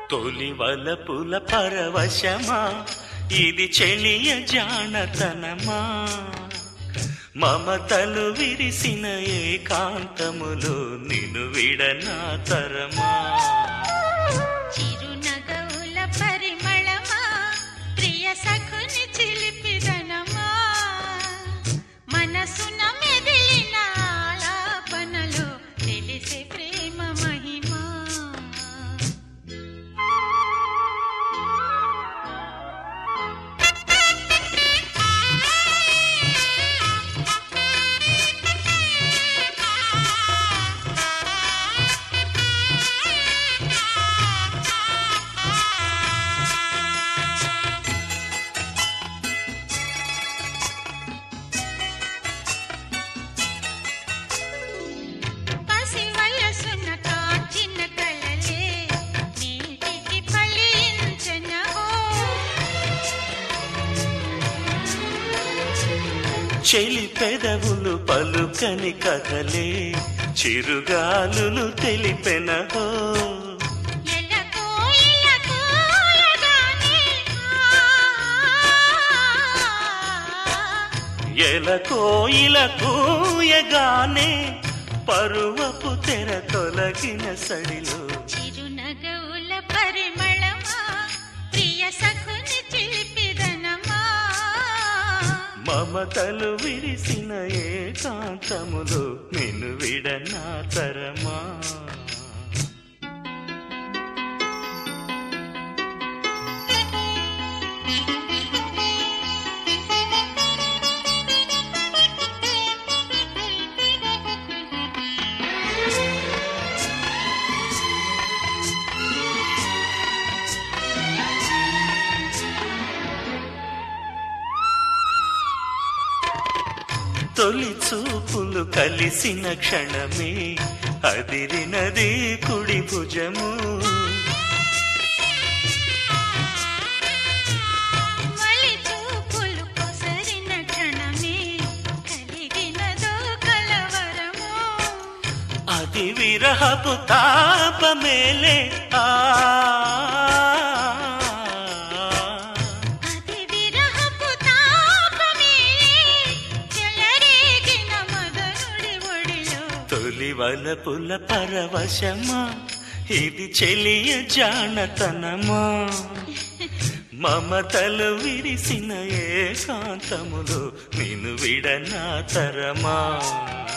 తొలి వలపుల పరవశమా ఇది చెలియ జానతనమా మమతలు విరిసిన ఏకాంతములో నిన్ను విడనా తరమా చిరునగవుల పరిమళమా ప్రియ సఖుని చిలిపిదనమా మనసున మెదిలిన ఆలాపనలో తెలిసే ప్రేమ మహిమా చెలి పెదవులు పలుకని కథలే చిరుగాలులు తెలిపెనహో ఎల కోయిల కూయగానే పరువపు తెర తొలగిన సడిలో చిరునగవుల పరిమళమా ప్రియ సఖుని చిలిపిదనమా మమతలు విరిసిన ఏకాంతములో నిన్ను విడనా తరమా తొలి చూపులు కలిసిన క్షణమే అదిరినది కుడి భుజము మలి చూపులు కొసరిన క్షణమే కలిగినదో కలవరము అది విరహపు తాపమేలే తొలి వలపుల పరవశమా ఇది చెలియ జానతనమా మమతలు విరిసిన ఏకాంతములో నిన్ను విడనా తరమా